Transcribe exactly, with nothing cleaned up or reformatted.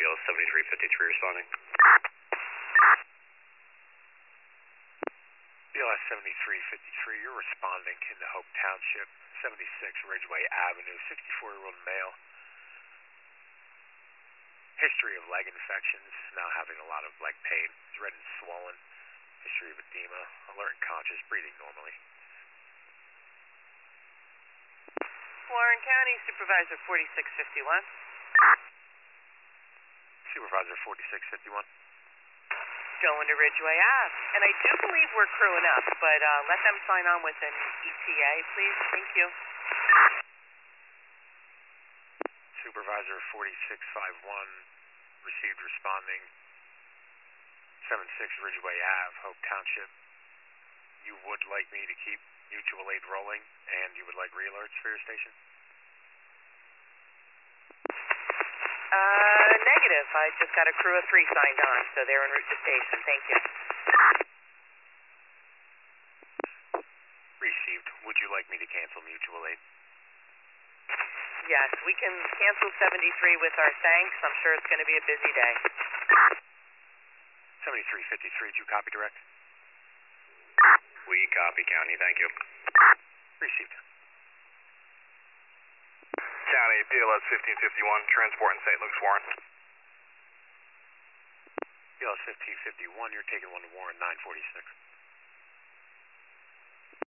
L seventy-three fifty-three responding. B L S seventy-three fifty-three, you're responding in the Hope Township, seventy-six Ridgeway Avenue, sixty-four-year-old male. History of leg infections, now having a lot of leg pain. He's red and swollen. History of edema, alert and conscious, breathing normally. Warren County, Supervisor forty-six fifty-one. Supervisor forty-six fifty-one. Going to Ridgeway Ave. And I do believe we're crewing up, but uh, let them sign on with an E T A, please. Thank you. Supervisor forty-six fifty-one, received responding, seventy-six Ridgeway Ave, Hope Township. You would like me to keep mutual aid rolling, and you would like re-alerts for your station? Uh, negative. I just got a crew of three signed on, so they're en route to station. Thank you. Received. Would you like me to cancel mutual aid? Yes, we can cancel seventy-three with our thanks. I'm sure it's going to be a busy day. seventy-three fifty-three, do you copy direct? We copy, County. Thank you. Received. County, B L S fifteen fifty-one, transport in Saint Luke's, Warren. B L S fifteen fifty-one, you're taking one to Warren nine forty-six.